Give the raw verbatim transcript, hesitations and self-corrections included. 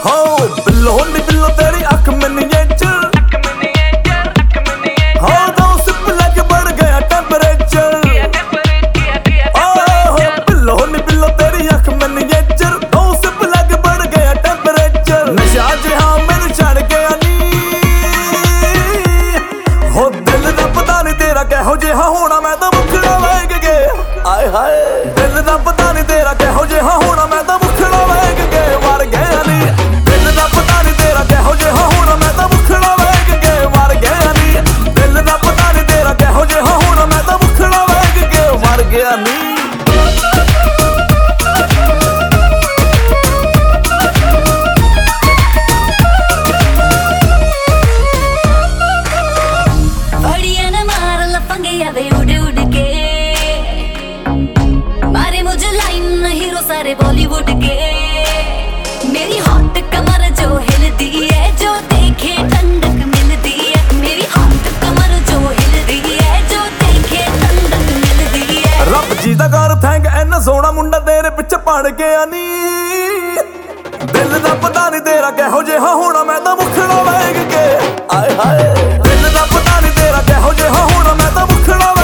हो बिल्लो नी बिल्लो तेरी अख मिनिएचर, हो दो सिप लग बढ़ गया टेम्परेचर। हो बिल्लो नी बिल्लो तेरी अख मिनिएचर, दो सिप लग बढ़ गया टेम्परेचर। नशा जिहा मैनू चढ़ गया नी, हो दिल दा पता नहीं तेरा कैहो जिहा होना, मैं तो मुखड़ा वेख के आए हाय। दिल दा पता नहीं तेरा कैहो जिहा होना, मैं तो मुखड़ा वेख के मर गया नी। दिल दा पता नहीं तेरा कैहो जिहा होना, मैं तो मुखड़ा वेख के मर गया नी। दिल दा पता नहीं तेरा कैहो जिहा होना, मैं तो मुखड़ा वेख के मर गया नी। सारे बॉलीवुड के मेरी हॉट कमर जो हिलती है, जो देखे ठंडक मिलती है। मेरी हॉट कमर जो हिलती है, जो देखे ठंडक मिलती है। रब जी दा कर थैंक इन्ना सोहना मुंडा तेरे पिछे पड़ गया नी। दिल दा पता नहीं तेरा कैहो जिहा होना, मैं तो मुखड़ा वेख के आए हाय। दिल दा पता नहीं तेरा कैहो जिहा होना, मैं तो मुखड़ा